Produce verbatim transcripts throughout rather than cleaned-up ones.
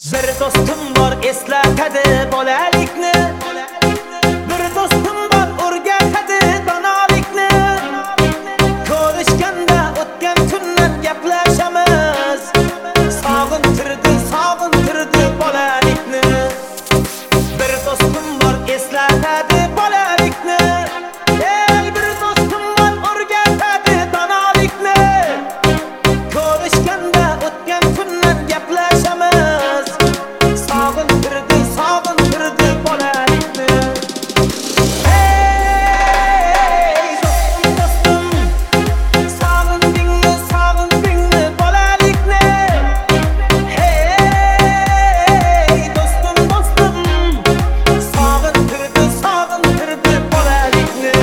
Bir do'stim bor eslatadi bolalikni, bir do'stim bor o'rgatadi donolikni. Ko'rishganda o'tgan kunlar gaplashamiz, sog'intirdi, sog'intirdi bolalikni. Bir do'stim bor eslatadi bolalikni, ey bir do'stim bor o'rgatadi donolikni. Ko'rishganda o'tgan kunlar gaplashamiz, sog'intirdi, sog'intirdi bolalikni. Hey do'stim, do'stim, sog'indingmi, sog'indingmi bolalikni? Hey do'stim, do'stim, sog'intirdi, sog'intirdi bolalikni.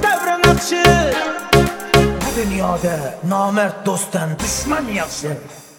Dünyada namert dostdan düşman yaxshi.